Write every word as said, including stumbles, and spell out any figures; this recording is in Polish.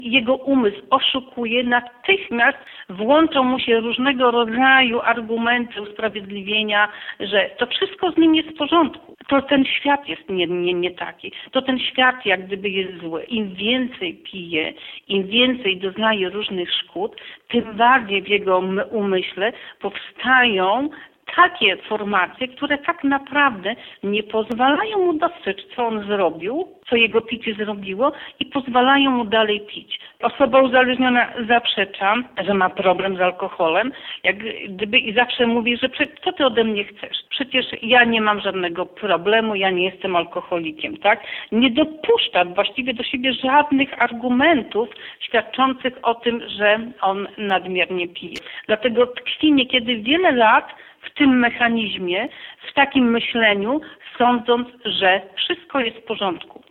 Jego umysł oszukuje, natychmiast włączą mu się różnego rodzaju argumenty, usprawiedliwienia, że to wszystko z nim jest w porządku. To ten świat jest nie, nie, nie taki. To ten świat jak gdyby jest zły. Im więcej pije, im więcej doznaje różnych szkód, tym bardziej w jego umyśle powstają takie formacje, które tak naprawdę nie pozwalają mu dostrzec, co on zrobił, co jego picie zrobiło i pozwalają mu dalej pić. Osoba uzależniona zaprzecza, że ma problem z alkoholem, jak gdyby i zawsze mówi, że co ty ode mnie chcesz? Przecież ja nie mam żadnego problemu, ja nie jestem alkoholikiem, tak? Nie dopuszcza właściwie do siebie żadnych argumentów świadczących o tym, że on nadmiernie pije. Dlatego tkwi niekiedy wiele lat w tym mechanizmie, w takim myśleniu, sądząc, że wszystko jest w porządku.